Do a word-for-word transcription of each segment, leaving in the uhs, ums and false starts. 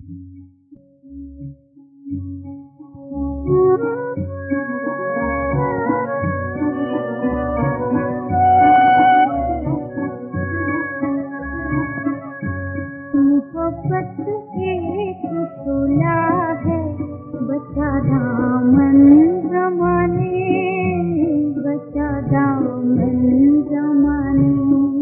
मोहब्बत एक शोला है, बचा दामन ज़माने, बचा दामन ज़माने।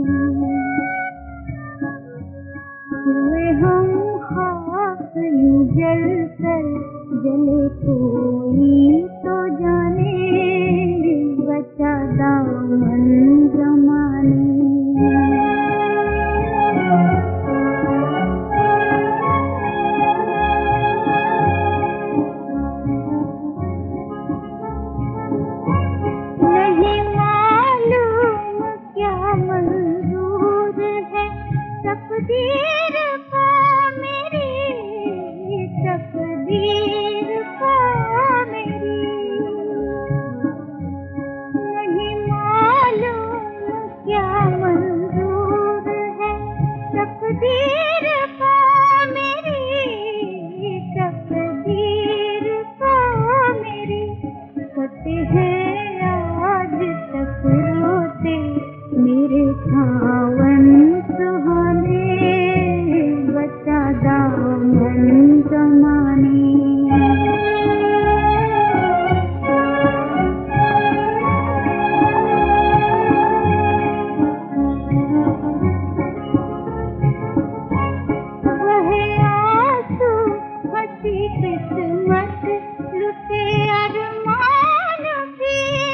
हुए हम खाक यूं जल कर, जले कोई तो जाने, बचा दामन ज़माने। नहीं मालूम क्या मंजूर है तकदीर को मेरी, तकदीर को मेरी। नहीं मालूम क्या मंजूर है तकदीर को मेरी, तकदीर को मेरी। कटे हैं आज तक रोते मेरे सावन सुहाने, बचा दामन ज़माने। वहे आंसू हंसी किस्मत, लुटे अरमान भी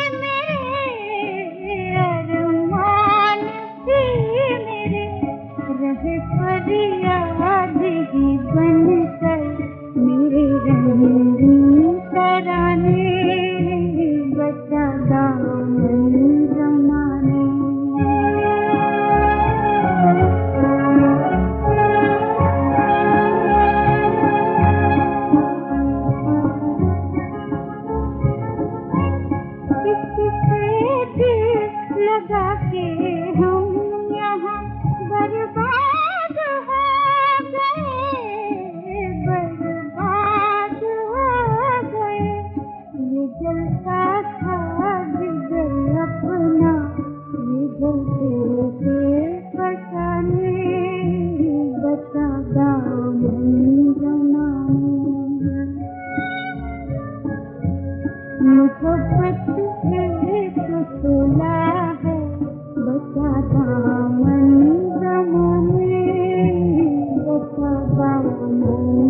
मेरे, अरमान भी मेरे। रहे फरियाद ही बनकर मेरे रंगीन तराने, बचा दामन ज़माने। किससे दिल लगा के हम यहाँ बर्बाद हो गए, बर्बाद हो गए। ये जलता था जिगर अपना, ये जलते थे फसाने, बचा दामन ज़माने। मोहब्बत एक शोला है, बचा दामन ज़माने, बचा दामन।